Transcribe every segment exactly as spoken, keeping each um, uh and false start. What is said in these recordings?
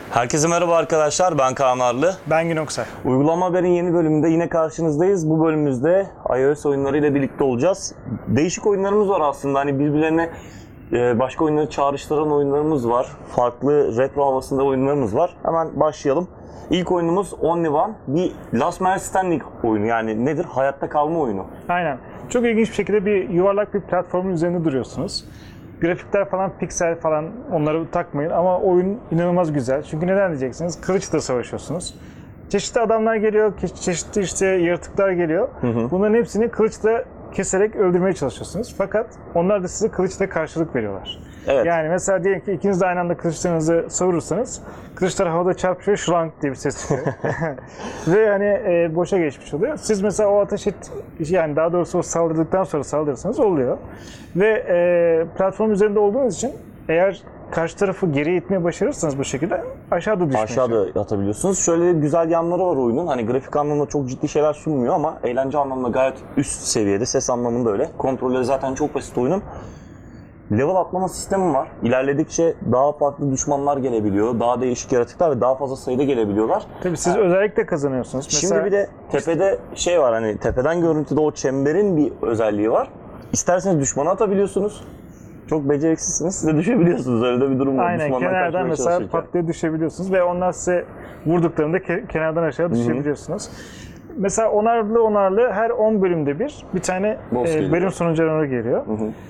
Herkese merhaba arkadaşlar, ben Kaan Arlı. Ben Gün Oksay. Uygulama Haber'in yeni bölümünde yine karşınızdayız. Bu bölümümüzde iOS oyunlarıyla birlikte olacağız. Değişik oyunlarımız var aslında. Hani birbirlerine başka oyunları çağrıştıran oyunlarımız var. Farklı retro havasında oyunlarımız var. Hemen başlayalım. İlk oyunumuz Only One. Bir Last Man Standing oyunu. Yani nedir? Hayatta kalma oyunu. Aynen. Çok ilginç bir şekilde bir yuvarlak bir platformun üzerinde duruyorsunuz. Grafikler falan, piksel falan onları takmayın ama oyun inanılmaz güzel. Çünkü neden diyeceksiniz? Kılıçla savaşıyorsunuz. Çeşitli adamlar geliyor, çeşitli işte yaratıklar geliyor. Hı hı. Bunların hepsini kılıçla keserek öldürmeye çalışıyorsunuz. Fakat onlar da size kılıçla karşılık veriyorlar. Evet. Yani mesela diyelim ki ikiniz de aynı anda kılıçlarınızı savurursanız kılıçlar havada çarpışıyor, şrank diye bir ses çıkıyor. Ve hani e, boşa geçmiş oluyor. Siz mesela o ateş et, yani daha doğrusu o saldırdıktan sonra saldırırsanız oluyor. Ve e, platform üzerinde olduğunuz için eğer karşı tarafı geri itmeye başarırsanız bu şekilde aşağıda düşmeye Aşağıda yatabiliyorsunuz. Şöyle güzel yanları var oyunun. Hani grafik anlamında çok ciddi şeyler sunmuyor ama eğlence anlamında gayet üst seviyede. Ses anlamında öyle. Kontrolleri zaten çok basit oyunun. Level atlama sistemi var. İlerledikçe daha farklı düşmanlar gelebiliyor. Daha değişik yaratıklar ve daha fazla sayıda gelebiliyorlar. Tabii siz yani, özellikle kazanıyorsunuz. Şimdi mesela, bir de tepede şey var, hani tepeden görüntüde o çemberin bir özelliği var. İsterseniz düşmanı atabiliyorsunuz. Çok beceriksizsiniz, siz de düşebiliyorsunuz. Öyle de bir durum var. Aynen, kenardan mesela pat diye düşebiliyorsunuz ve onlar size vurduklarında ke- kenardan aşağı düşebiliyorsunuz. Hı-hı. Mesela onarlı onarlı her on bölümde bir bir tane e, bölüm sonuçları geliyor.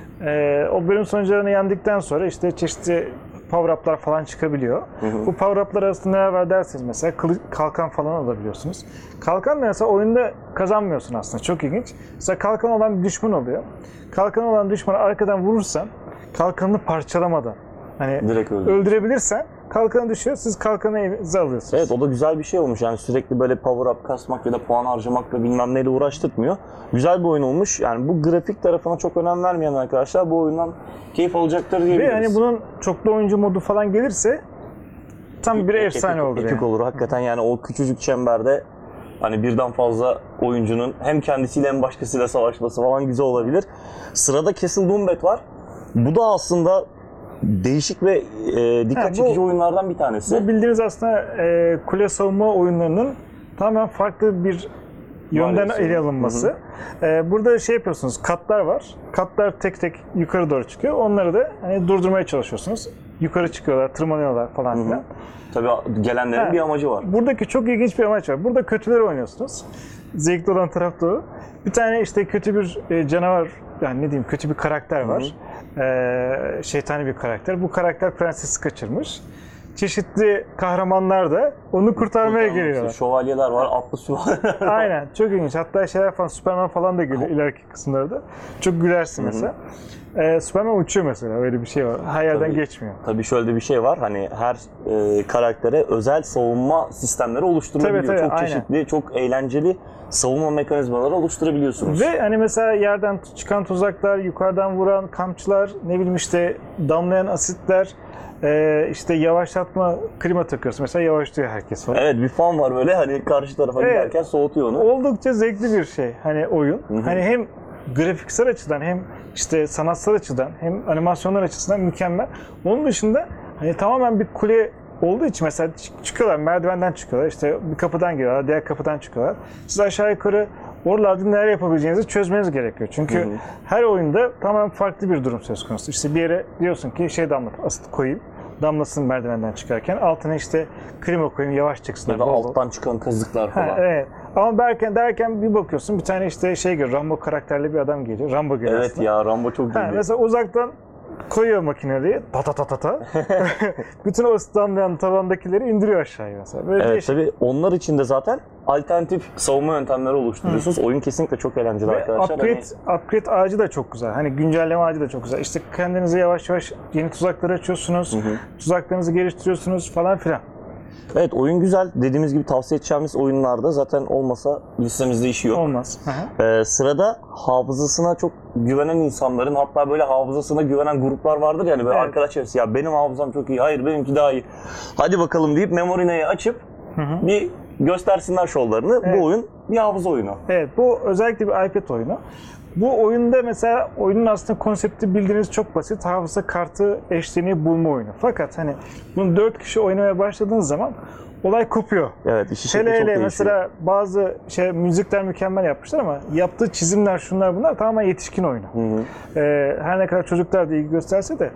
E, o bölüm sonuçlarını yendikten sonra işte çeşitli power-up'lar falan çıkabiliyor. Hı hı. Bu power-up'lar arasında neler var derseniz mesela kalkan falan alabiliyorsunuz. Kalkan mesela oyunda kazanmıyorsun aslında. Çok ilginç. Mesela kalkan olan bir düşman oluyor. Kalkan olan düşmanı arkadan vurursan kalkanını parçalamadan hani öldürebilirsen kalkanı düşüyor, siz kalkanı elinize alıyorsunuz. Evet, o da güzel bir şey olmuş. Yani sürekli böyle power up kasmak ya da puan harcamakla bilmem neyle uğraştırmıyor. Güzel bir oyun olmuş. Yani bu grafik tarafına çok önem vermeyen arkadaşlar bu oyundan keyif alacaktır diyebiliriz. Ve hani bunun çoklu oyuncu modu falan gelirse tam bir efsane olur. Epik yani. Olur hakikaten, yani o küçücük çemberde hani birden fazla oyuncunun hem kendisiyle hem başkasıyla savaşması falan güzel olabilir. Sırada Castle Doombad var. Bu da aslında değişik ve e, dikkat ha, bu, çekici oyunlardan bir tanesi. Bu bildiğiniz aslında e, kule savunma oyunlarının tamamen farklı bir yönden ele alınması. E, burada şey yapıyorsunuz, katlar var. Katlar tek tek yukarı doğru çıkıyor. Onları da hani durdurmaya çalışıyorsunuz. Yukarı çıkıyorlar, tırmanıyorlar falan filan. Tabii gelenlerin ha, bir amacı var. Buradaki çok ilginç bir amaç var. Burada kötüleri oynuyorsunuz. Zevkli olan taraf da o. Bir tane işte kötü bir e, canavar, yani ne diyeyim, kötü bir karakter var. Hı hı. E, şeytani bir karakter. Bu karakter prensesi kaçırmış. Çeşitli kahramanlar da onu kurtarmaya geliyorlar. Şövalyeler var, atlı süvariler var. Aynen, çok ilginç. Hatta şeyler falan, Superman falan da geliyor ileriki kısımlarda. Çok gülersin mesela. Ee, Superman uçuyor mesela, öyle bir şey var. Her yerden tabii, geçmiyor. Tabii şöyle bir şey var, hani her e, karaktere özel savunma sistemleri oluşturulabiliyor. Tabii, tabii, çok aynen. Çeşitli, çok eğlenceli savunma mekanizmaları oluşturabiliyorsunuz. Ve hani mesela yerden çıkan tuzaklar, yukarıdan vuran kamçılar, ne bileyim işte damlayan asitler, Ee, işte yavaşlatma, klima takıyorsun mesela, yavaşlıyor herkes falan. Evet, bir fan var böyle hani karşı tarafa evet, giderken soğutuyor onu. Oldukça zevkli bir şey hani oyun. Hı hı. Hani hem grafiksel açıdan hem işte sanatsal açıdan hem animasyonlar açısından mükemmel. Onun dışında hani tamamen bir kule olduğu için mesela çıkıyorlar, merdivenden çıkıyorlar, işte bir kapıdan giriyorlar, diğer kapıdan çıkıyorlar. Siz aşağı yukarı oralarda neler yapabileceğinizi çözmeniz gerekiyor. Çünkü hı hı. her oyunda tamamen farklı bir durum söz konusu. İşte bir yere diyorsun ki şey damlat, asit koyayım, damlasın merdivenden çıkarken, altına işte klima koyayım, yavaş çıksın. Ya da alttan çıkan kazıklar falan. Ha, evet. Ama derken, derken bir bakıyorsun bir tane işte şey geliyor, Rambo karakterli bir adam geliyor. Rambo geliyor evet aslında. ya, Rambo çok ciddi. Mesela uzaktan koyuyor makineyi, ta ta ta ta ta. Bütün o damlayan tavandakileri indiriyor aşağıya mesela. Böyle evet, değişik. Tabii onlar için de zaten alternatif savunma yöntemleri oluşturuyorsunuz. Hı. Oyun kesinlikle çok eğlenceli ve arkadaşlar. Upgrade, hani... upgrade ağacı da çok güzel. Hani güncelleme ağacı da çok güzel. İşte kendinize yavaş yavaş yeni tuzakları açıyorsunuz. Hı hı. Tuzaklarınızı geliştiriyorsunuz falan filan. Evet, oyun güzel. Dediğimiz gibi tavsiye edeceğimiz oyunlarda zaten olmasa listemizde işi yok. Olmaz. Ee, sırada hafızasına çok güvenen insanların, hatta böyle hafızasına güvenen gruplar vardır yani, böyle evet. Arkadaş çevresi, ya benim hafızam çok iyi, hayır benimki daha iyi, hadi bakalım deyip Memorine'yi açıp hı hı. bir göstersinler şovlarını. Evet. Bu oyun bir hafıza oyunu. Evet, bu özellikle bir iPad oyunu. Bu oyunda mesela oyunun aslında konsepti bildiğiniz çok basit. Hafıza kartı eşleniği bulma oyunu. Fakat hani bunu dört kişi oynamaya başladığınız zaman olay kopuyor. Evet, işi Hele şekli çok hele değişiyor. mesela bazı şey müzikler mükemmel yapmışlar ama yaptığı çizimler şunlar bunlar tamamen yetişkin oyunu. Hı hı. Ee, her ne kadar çocuklar da ilgi gösterse de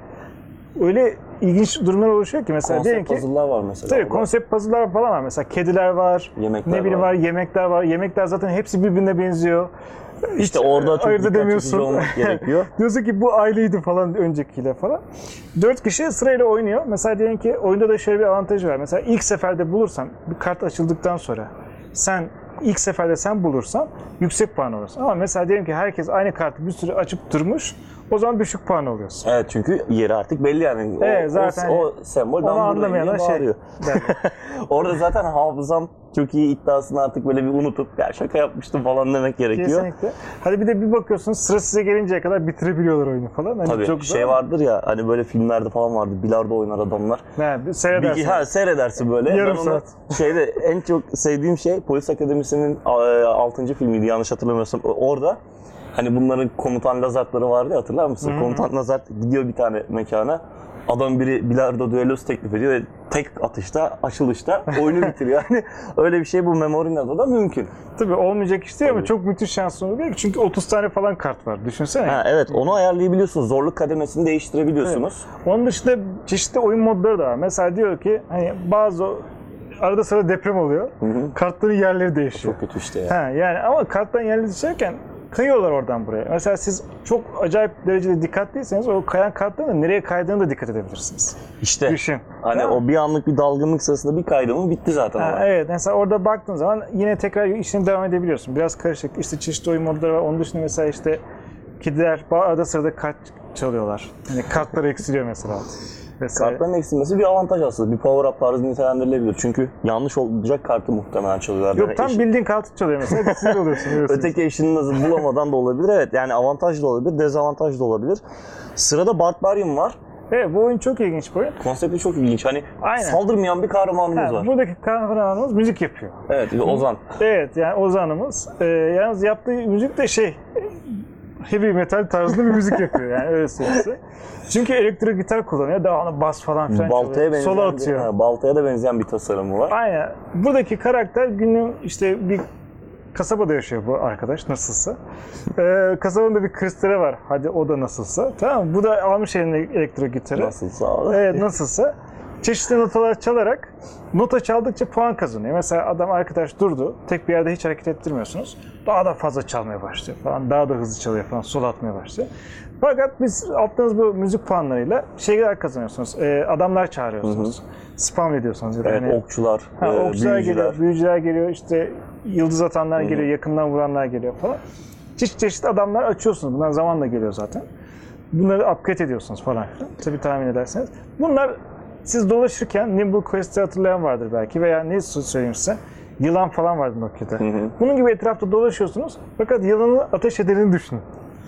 öyle ilginç durumlar oluşuyor ki mesela diyelim Konsept ki puzzle'lar var mesela. tabii orada. konsept puzzle'lar falan var. Mesela kediler var, Yemekler ne bileyim var. var, yemekler var. Yemekler zaten hepsi birbirine benziyor. İşte orada çok ayırt dikkat edemiyorsun. çekici olmak gerekiyor. Diyorsun ki bu aileydi falan öncekiyle falan. Dört kişi sırayla oynuyor. Mesela diyelim ki oyunda da şöyle bir avantajı var. Mesela ilk seferde bulursan, bir kart açıldıktan sonra sen ilk seferde sen bulursan yüksek puan alırsın. Ama mesela diyelim ki herkes aynı kartı bir sürü açıp durmuş, o zaman düşük puan alıyorsun. Evet, çünkü yeri artık belli yani. O, Evet, zaten o, o sembol ben onu buradayım diye anlamayanlar şey. bağırıyor. Yani, Orada zaten hafızam çok iyi iddiasını artık böyle bir unutup ya şaka yapmıştım falan demek gerekiyor. kesinlikle. Hadi bir de bir bakıyorsunuz sıra size gelinceye kadar bitirebiliyorlar oyunu falan. Hani Tabii çok şey zor. vardır ya hani böyle filmlerde falan vardı, bilardo oynar adamlar. Ne, Bir, seyredersin. ha, seyredersin böyle. Yarım Ben onu saat. şeyde en çok sevdiğim şey Polis Akademisi'nin altıncı filmiydi yanlış hatırlamıyorsam. Orada hani bunların komutan Lazartları vardı ya, hatırlar mısın? Hı hı. Komutan Lazart gidiyor bir tane mekana. Adam biri bilardo düellosu teklif ediyor ve tek atışta, açılışta oyunu bitiriyor. Yani öyle bir şey bu Memorina'da da mümkün. Tabii olmayacak iş değil ama Tabii. çok müthiş şansın oluyor ki çünkü otuz tane falan kart var. Düşünsene. Ha, evet, onu ayarlayabiliyorsunuz. Zorluk kademesini değiştirebiliyorsunuz. Onun dışında çeşitli oyun modları da var. Mesela diyor ki hani bazı arada sırada deprem oluyor. Hı hı. Kartların yerleri değişiyor. Çok kötü işte ya. Ha, yani ama kartların yerleri değişirken kayıyorlar oradan buraya. Mesela siz çok acayip derecede dikkatliyseniz o kayan kartların da nereye kaydığına da dikkat edebilirsiniz. İşte Düşün. hani Değil mi? o bir anlık bir dalgınlık sırasında bir kaydı mı bitti zaten. Ha, olay. evet, mesela orada baktığın zaman yine tekrar işine devam edebiliyorsun. Biraz karışık. İşte çeşitli oyun modları var. Onun dışında mesela işte kediler arada sırada kart çalıyorlar. Hani kartları eksiliyor mesela. Mesela. Kartların eksilmesi bir avantaj aslında. Bir power up tarzı nitelendirilebilir. Çünkü yanlış olacak kartı muhtemelen çalıyorlar. Yok Yani tam eş- bildiğin kartı çalıyor mesela. Sinir oluyorsun. biliyorsun. Öteki eşini nasıl bulamadan da olabilir. Evet, yani avantaj da olabilir, dezavantaj da olabilir. Sırada Barbarian var. Evet, bu oyun çok ilginç bir oyun. Konsepti çok ilginç. Hani Aynen. saldırmayan bir kahramanımız Ha, var. buradaki kahramanımız müzik yapıyor. Evet, Ozan. Evet, yani Ozan'ımız. Ee, yalnız yaptığı müzik de şey heavy metal tarzında bir müzik yapıyor yani öyle söyleyeyim. Çünkü elektro gitar kullanıyor. Devamlı bas falan filan Baltaya çalıyor. benzeyen, Solo bir- atıyor. ha, baltaya da benzeyen bir tasarımı var. Aynen. Buradaki karakter günün işte bir kasabada yaşıyor bu arkadaş nasılsa. Ee, kasabanın da bir kristali var. Hadi o da nasılsa. Tamam mı? Bu da almış eline elektro gitarı. Nasılsa abi. Evet, nasılsa. Çeşitli notalar çalarak nota çaldıkça puan kazanıyor. Mesela adam arkadaş durdu. Tek bir yerde hiç hareket ettirmiyorsunuz. Daha da fazla çalmaya başlıyor falan. Daha da hızlı çalıyor falan. Sol atmaya başlıyor. Fakat biz attığınız bu müzik puanlarıyla şeyler kazanıyorsunuz. Ee, adamlar çağırıyorsunuz. Spam ediyorsunuz. Ya da Evet, hani- okçular, Ha, e, okçular büyücüler. geliyor, büyücüler geliyor, işte yıldız atanlar geliyor, yakından vuranlar geliyor falan. Çeşit çeşit adamlar açıyorsunuz. Bunlar zamanla geliyor zaten. Bunları upgrade ediyorsunuz falan filan. Tabii tahmin ederseniz. Bunlar siz dolaşırken Nimble Quest'i hatırlayan vardır belki veya ne söyleyeyim size? Yılan falan vardı Nokia'da. hı. Bunun gibi etrafta dolaşıyorsunuz fakat yılanı ateş edenini düşünün.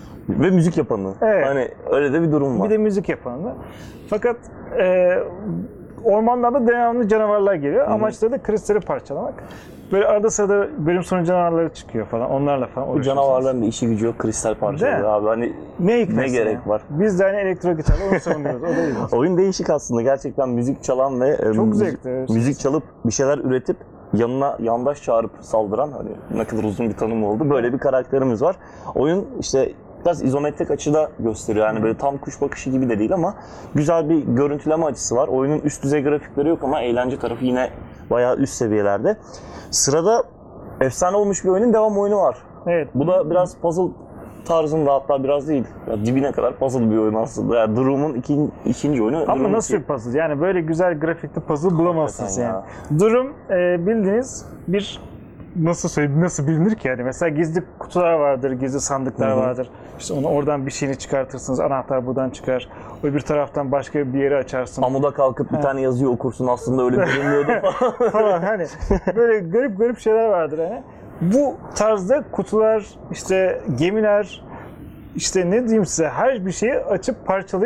Ve müzik yapanı. Evet. Hani öyle de bir durum var. Bir de müzik yapanlar. Fakat e, ormanlarda devamlı canavarlar geliyor. Amaçları da kristali parçalamak. Böyle arada sırada bölüm sonu canavarları çıkıyor falan. Onlarla falan Bu uğraşıyorsunuz. canavarların da işi gücü yok, kristal Değil parçalıyor mi? abi. Hani Ne hikmetse ne gerek yani. var? Biz de hani elektro gitarla onu savunuyoruz. O da ilginç. Oyun değişik aslında. Gerçekten müzik çalan ve e, müzik- zevkli, evet. müzik çalıp bir şeyler üretip yanına yandaş çağırıp saldıran, hani ne kadar uzun bir tanım oldu. Böyle bir karakterimiz var. Oyun işte biraz izometrik açıda gösteriyor. Yani böyle tam kuş bakışı gibi de değil ama güzel bir görüntüleme açısı var. Oyunun üst düzey grafikleri yok ama eğlence tarafı yine bayağı üst seviyelerde. Sırada efsane olmuş bir oyunun devam oyunu var. Evet. Bu da biraz puzzle tarzında, hatta biraz değil. Ya dibine kadar puzzle bir oyun aslında. Yani Doom'un ikinci, ikinci oyunu. Ama Doom nasıl iki. bir puzzle? Yani böyle güzel grafikli puzzle bulamazsınız Hakikaten yani. Durum e, bildiğiniz bir nasıl söyleyeyim, nasıl bilinir ki yani? Mesela gizli kutular vardır, gizli sandıklar Hı hı. vardır. İşte onu oradan bir şeyini çıkartırsınız, anahtar buradan çıkar. Öbür taraftan başka bir yeri açarsın. Amuda kalkıp bir tane yazıyı okursun, aslında öyle görünmüyordu falan. falan hani böyle garip garip şeyler vardır hani. Bu tarzda kutular, işte gemiler, işte ne diyeyim size, her bir şeyi açıp parçalayıp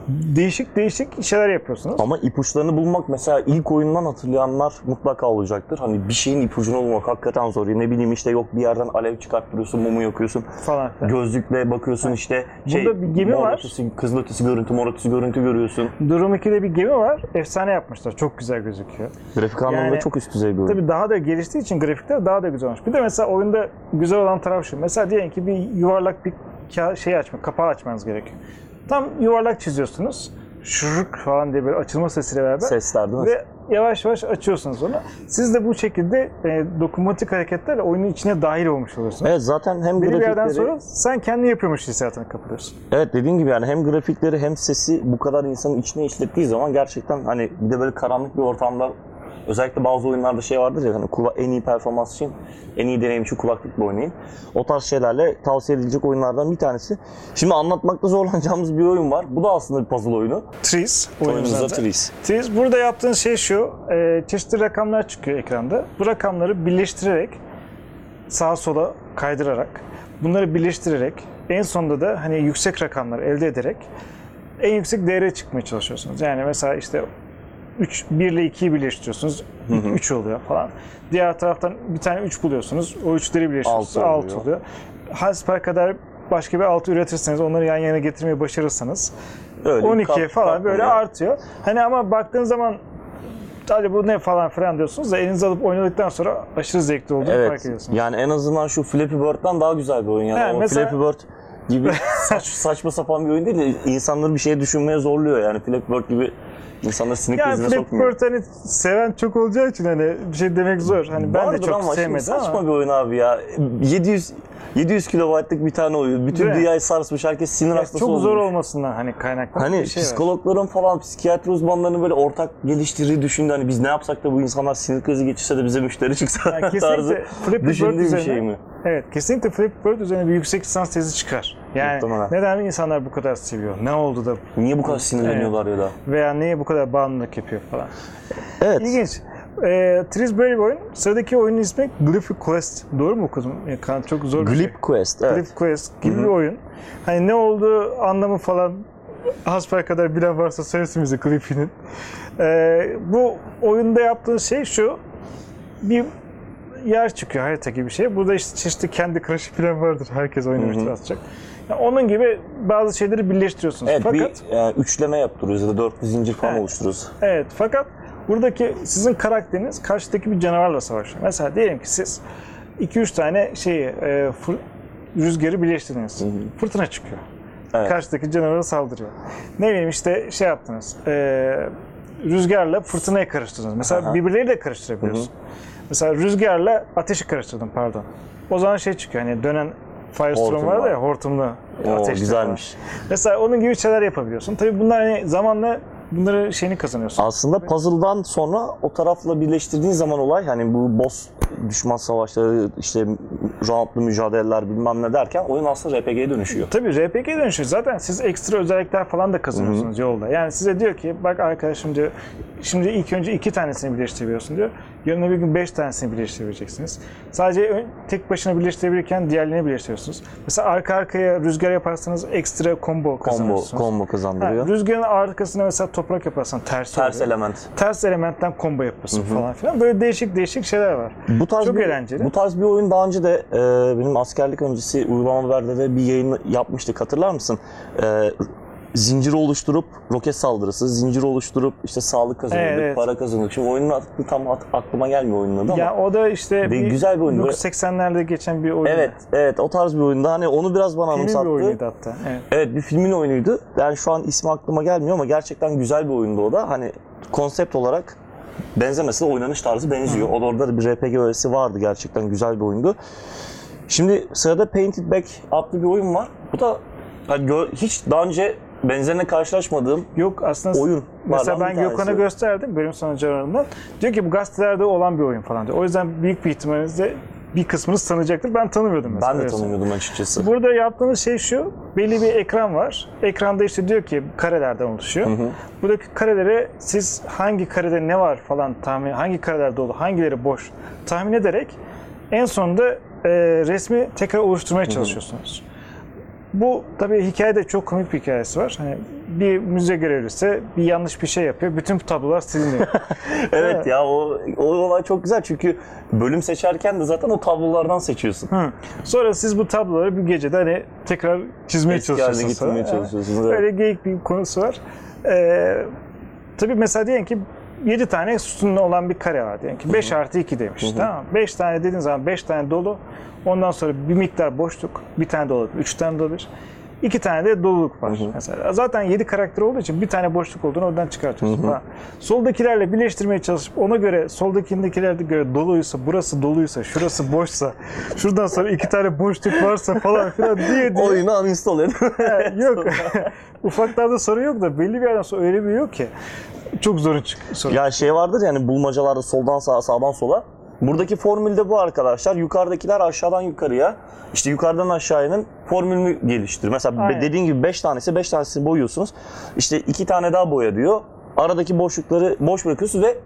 Değişik değişik şeyler yapıyorsunuz. Ama ipuçlarını bulmak mesela ilk oyundan hatırlayanlar mutlaka olacaktır. Hani bir şeyin ipucunu bulmak hakikaten zor. Ne bileyim işte yok bir yerden alev çıkarttırıyorsun, mumu yakıyorsun. Falan filan. Gözlükle bakıyorsun işte şey, Bunda bir gemi mor var. ötesi, kızıl ötesi görüntü, mor ötesi görüntü görüyorsun. Durum ikide bir gemi var. Efsane yapmışlar. Çok güzel gözüküyor. Grafik anlamda Yani- çok üst düzey bir oyun. Tabii daha da geliştiği için grafikler daha da güzel olmuş. Bir de mesela oyunda güzel olan taraf şu. Mesela diyelim ki bir yuvarlak bir ka- şey açmak, kapağı açmanız gerekiyor. Tam yuvarlak çiziyorsunuz. Şuruk falan diye böyle açılma sesiyle beraber. Sesler değil mi? Ve yavaş yavaş açıyorsunuz onu. Siz de bu şekilde e, dokunmatik hareketlerle oyunun içine dahil olmuş oluyorsunuz. Evet zaten hem Belli bir yerden grafikleri... sonra sen kendi yapıyormuş hissiyatına kapılıyorsun. Evet dediğin gibi yani hem grafikleri hem sesi bu kadar insanın içine işlettiği zaman gerçekten hani bir de böyle karanlık bir ortamda özellikle bazı oyunlarda şey vardır ya hani kula- en iyi performans için en iyi deneyim için kulaklıkla oynayın. O tarz şeylerle tavsiye edilecek oyunlardan bir tanesi. Şimdi anlatmakta zorlanacağımız bir oyun var. Bu da aslında bir puzzle oyunu. Trees Oyunumuzda oyunumuzda. Trees. Trees burada yaptığınız şey şu. E, çeşitli rakamlar çıkıyor ekranda. Bu rakamları birleştirerek sağa sola kaydırarak bunları birleştirerek en sonunda da hani yüksek rakamlar elde ederek en yüksek değere çıkmaya çalışıyorsunuz. Yani mesela işte üç, bir ile ikiyi birleştiriyorsunuz. üç oluyor falan. Diğer taraftan bir tane üç buluyorsunuz. O üçleri birleştiriyorsunuz. Altı altı oluyor. oluyor. Hasper kadar başka bir altı üretirseniz, onları yan yana getirmeyi başarırsanız Öyle on ikiye kat- falan böyle katlanıyor. artıyor. Hani ama baktığınız zaman sadece bu ne falan filan diyorsunuz da elinize alıp oynadıktan sonra aşırı zevkli olduğunu fark Evet. ediyorsunuz. Yani en azından şu Flappy Bird'den daha güzel bir oyun yani. Yani o mesela- Flappy Bird gibi saç, saçma sapan bir oyun değil de insanları bir şeye düşünmeye zorluyor yani. Flappy Bird gibi insanları sinir Yani krizine Flappy sokmuyor. Bird hani seven çok olacağı için hani bir şey demek zor. Hani ben Vardır de çok ama şimdi sevmedim saçma ama. bir oyun abi ya. yedi yüz yedi yüz kilobaytlık bir tane oyun. Bütün Değil mi? dünyayı sarsmış. Herkes sinir Ya hastası çok olmuş. zor olmasından hani kaynaklanan Hani bir şey var. psikologların falan, psikiyatri uzmanlarının böyle ortak geliştirdiği düşündü. Hani biz ne yapsak da bu insanlar sinir krizi geçirse de bize müşteri çıksa Yani tarzı kesinlikle Flappy Bird düşündüğü bir üzerine, şey mi? evet kesinlikle Flappy Bird üzerine bir yüksek lisans tezi çıkar. Yani Muhtemelen. neden insanlar bu kadar seviyor? Ne oldu da Niye bu kadar sinirleniyorlar ya da? veya niye bu kadar bağımlılık yapıyor falan. Evet. İlginç. E, Trees böyle bir oyun. Sıradaki oyunun ismi Glyph Quest. Doğru mu okudum? Ya, kan- çok zor bir şey. Glip Quest. Evet. Glyph Quest gibi bir oyun. Hani ne olduğu anlamı falan hasper kadar bilen varsa söylesin bize Glyph'inin. E, bu oyunda yaptığın şey şu. Bir yer çıkıyor, harita gibi bir şey. Burada işte çeşitli kendi Crush'ı falan vardır. Herkes oynamıştır atacak. Yani onun gibi bazı şeyleri birleştiriyorsunuz. Evet fakat bir e, üçleme yaptırıyoruz ya da dörtlü zincir falan Evet. oluşturuyoruz. evet fakat buradaki sizin karakteriniz karşıdaki bir canavarla savaşıyor. Mesela diyelim ki siz iki üç tane şeyi e, fır- rüzgarı birleştirdiniz. Fırtına çıkıyor. Evet. Karşıdaki canavara saldırıyor. Ne bileyim işte şey yaptınız. E, rüzgarla fırtınayı karıştırdınız. Mesela Aha. birbirleriyle de karıştırabiliyorsun. Mesela rüzgarla ateşi karıştırdım pardon. O zaman şey çıkıyor hani dönen Firestorm Hortum vardı var. ya hortumlu Oo, ateşli güzelmiş. falan. Mesela onun gibi şeyler yapabiliyorsun. Tabii bunlar hani zamanla bunları şeyini kazanıyorsun. Aslında puzzle'dan sonra o tarafla birleştirdiğin zaman olay hani bu boss düşman savaşları işte roundlu mücadeleler bilmem ne derken oyun aslında R P G'ye dönüşüyor. Tabii R P G dönüşüyor. Zaten siz ekstra özellikler falan da kazanıyorsunuz yolda. Yani size diyor ki bak arkadaşım diyor şimdi ilk önce iki tanesini birleştirebiliyorsun diyor. Yarın öbür gün beş tanesini birleştirebileceksiniz. Sadece ön- tek başına birleştirebilirken diğerlerini birleştiriyorsunuz. Mesela arka arkaya rüzgar yaparsanız ekstra combo Combo, kazanıyorsunuz. combo Ha, kazandırıyor. rüzgarın arkasına mesela toprak yaparsan ters Ters oluyor. element. Ters elementten combo yapıyorsun falan filan. Böyle değişik değişik şeyler var. Bu tarz Çok bir, eğlenceli. Bu tarz bir oyun daha önce de e, benim askerlik öncesi uygulama haberde de bir yayın yapmıştık hatırlar mısın? E, zincir oluşturup roket saldırısı, zincir oluşturup işte sağlık kazanıyorduk, Evet, evet. para kazanıyorduk. Şimdi oyunun adı tam at- aklıma gelmiyor oyunun adı ama. Ya o da işte Bir güzel bir oyun. bin dokuz yüz seksenlerde geçen bir oyun. Evet, evet o tarz bir oyunda hani onu biraz bana Film bir anımsattı. oyunuydu hatta. Evet. Evet bir filmin oyunuydu. Yani şu an ismi aklıma gelmiyor ama gerçekten güzel bir oyundu o da. Hani konsept olarak benzemese de oynanış tarzı benziyor. O da orada da bir R P G öğesi vardı gerçekten güzel bir oyundu. Şimdi sırada Painted Back adlı bir oyun var. Bu da hani gö- hiç daha önce benzerine karşılaşmadığım Yok aslında oyun. mesela ben Gökhan'a gösterdim bölüm sonucu aralarından. Diyor ki bu gazetelerde olan bir oyun falan diyor. O yüzden büyük bir ihtimalle bir kısmınız tanıyacaktır. Ben tanımıyordum mesela. Ben de öyle söyleyeyim. tanımıyordum açıkçası. Burada yaptığımız şey şu, belli bir ekran var. Ekranda işte diyor ki karelerden oluşuyor. Buradaki karelere siz hangi karede ne var falan tahmin, hangi kareler dolu, hangileri boş tahmin ederek en sonunda e, resmi tekrar oluşturmaya çalışıyorsunuz. Bu tabii hikayede çok komik bir hikayesi var. Hani bir müze görevlisi bir yanlış bir şey yapıyor. Bütün tablolar siliniyor. Evet, Evet. ya o, o olay çok güzel çünkü bölüm seçerken de zaten o tablolardan seçiyorsun. Hı. Sonra siz bu tabloları bir gecede hani tekrar çizmeye Eski haline çalışıyorsunuz. getirmeye falan. çalışıyorsunuz. Yani Evet. Böyle geyik bir konusu var. Ee, tabii mesela diyelim ki yedi tane sütunlu olan bir kare var diyelim ki. beş artı iki demiş. Tamam mı? beş tane dediğin zaman beş tane dolu. Ondan sonra bir miktar boşluk. Bir tane dolu, üç tane dolu. İki tane de doluluk var mesela. Zaten yedi karakter olduğu için bir tane boşluk olduğunu oradan çıkartıyorsun. Falan. Soldakilerle birleştirmeye çalışıp ona göre soldakindekilerle göre doluysa, burası doluysa, şurası boşsa, şuradan sonra iki tane boşluk varsa falan filan diye diye. Oyunu uninstall edin. Yok. Ufaklarda sorun yok da belli bir yerden sonra öyle bir yok ki. Çok zorun çık sorun. Ya şey vardır yani bulmacalarda soldan sağa, sağdan sola. Buradaki formül de bu arkadaşlar. Yukarıdakiler aşağıdan yukarıya, işte yukarıdan aşağıyanın formülünü geliştir. Mesela Aynen. dediğin gibi beş tanesi, beş tanesini boyuyorsunuz. İşte iki tane daha boya diyor. Aradaki boşlukları boş bırakıyorsunuz ve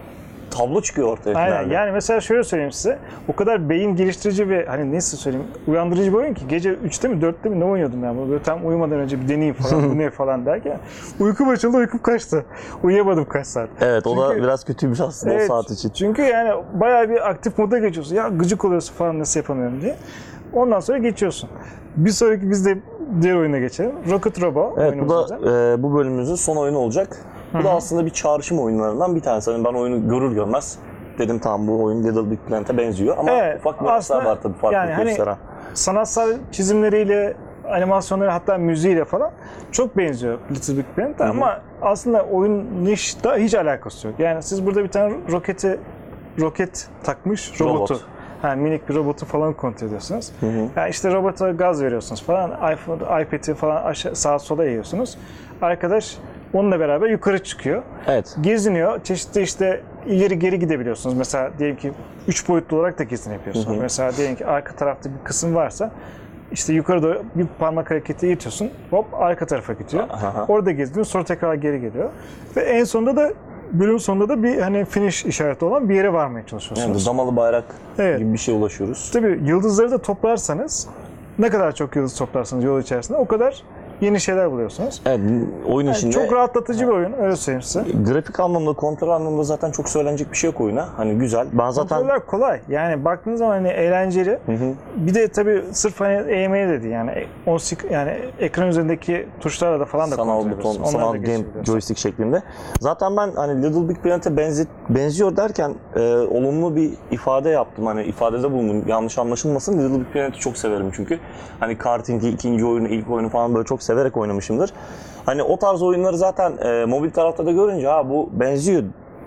tablo çıkıyor ortaya. Aynen. finalde. Yani mesela şöyle söyleyeyim size. O kadar beyin geliştirici ve hani nasıl söyleyeyim uyandırıcı bir oyun ki gece üçte mi dörtte mi ne oynuyordum ben bunu. Böyle tam uyumadan önce bir deneyeyim falan bu ne falan derken uykum açıldı, uykum kaçtı. Uyuyamadım kaç saat. Evet, o da Çünkü- biraz kötüymüş aslında Evet, o saat için. Çünkü yani bayağı bir aktif moda geçiyorsun. Ya gıcık oluyorsun falan nasıl yapamıyorum diye. Ondan sonra geçiyorsun. Bir sonraki biz de diğer oyuna geçelim. Rocket Robo Evet, bu oyunumuz da olacak. e, bu bölümümüzün son oyunu olacak. Bu da aslında bir çağrışım oyunlarından bir tanesi. Hani ben oyunu görür görmez dedim tamam bu oyun Little Big Planet'e benziyor ama Evet, ufak nüanslar aslında var tabii farklı yani hani- gösteren. Sanatsal çizimleriyle, animasyonları hatta müziğiyle falan çok benziyor Little Big Planet ama aslında oyun nişte hiç alakası yok. Yani siz burada bir tane roketi roket takmış robotu. Robot. Yani minik bir robotu falan kontrol ediyorsunuz. Hı hı. Yani işte robota gaz veriyorsunuz falan, iPhone, iPad'i falan aşağı, sağa sola eğiyorsunuz. Arkadaş onunla beraber yukarı çıkıyor. Evet. Geziniyor. Çeşitli işte ileri geri gidebiliyorsunuz. Mesela diyelim ki üç boyutlu olarak da gezinebiliyorsunuz. Hı hı. Mesela diyelim ki arka tarafta bir kısım varsa işte yukarı doğru bir parmak hareketi itiyorsun. Hop arka tarafa gidiyor. Aha. Orada geziniyor. Sonra tekrar geri geliyor. Ve en sonunda da bölüm sonunda da bir hani finish işareti olan bir yere varmaya çalışıyorsunuz. Yani damalı bayrak Evet. gibi bir şey ulaşıyoruz. Tabii yıldızları da toplarsanız ne kadar çok yıldız toplarsanız yol içerisinde o kadar yeni şeyler buluyorsunuz. Evet, oyun Yani içinde çok rahatlatıcı bir oyun öyle söyleyeyim size. grafik anlamda, kontrol anlamda zaten çok söylenecek bir şey yok oyuna. Hani güzel. Ben zaten Kontroller kolay. Yani baktığınız zaman hani eğlenceli. Hı hı. Bir de tabii sırf hani eğmeye dedi yani on sekiz yani ekran üzerindeki tuşlarla da falan da sanal kontrol buton, ediyorsun. Onları sanal da game geçebiliyorsun. joystick şeklinde. Zaten ben hani Little Big Planet'e benzi, benziyor derken e, olumlu bir ifade yaptım. Hani ifadede bulundum. Yanlış anlaşılmasın. Little Big Planet'i çok severim çünkü. Hani karting'i, ikinci oyunu, ilk oyunu falan böyle çok severek oynamışımdır. Hani o tarz oyunları zaten e, mobil tarafta da görünce ha bu benziyor.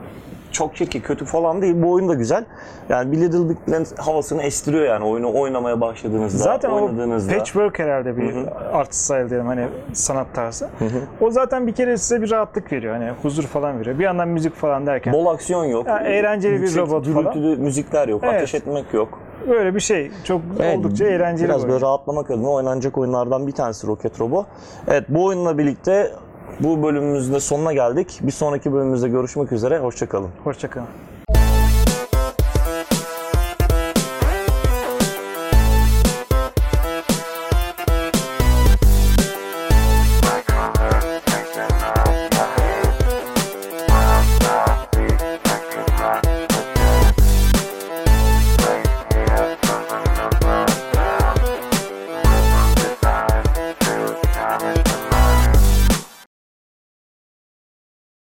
Çok çirkin, kötü falan değil. Bu oyun da güzel. Yani bir Little Big Planet havasını estiriyor yani oyunu oynamaya başladığınızda, Zaten o oynadığınızda. patchwork herhalde bir art style diyelim hani sanat tarzı. O zaten bir kere size bir rahatlık veriyor. Hani huzur falan veriyor. Bir yandan müzik falan derken. Bol aksiyon yok. Ya, eğlenceli bir Yüksek robot falan. gürültülü müzikler yok. Evet. Ateş etmek yok. Böyle bir şey. Çok Evet, oldukça eğlenceli Biraz bir oyun. böyle rahatlamak adına oynanacak oyunlardan bir tanesi Rocket Robo. Evet, bu oyunla birlikte bu bölümümüzün de sonuna geldik. Bir sonraki bölümümüzde görüşmek üzere. Hoşça kalın. Hoşça kalın.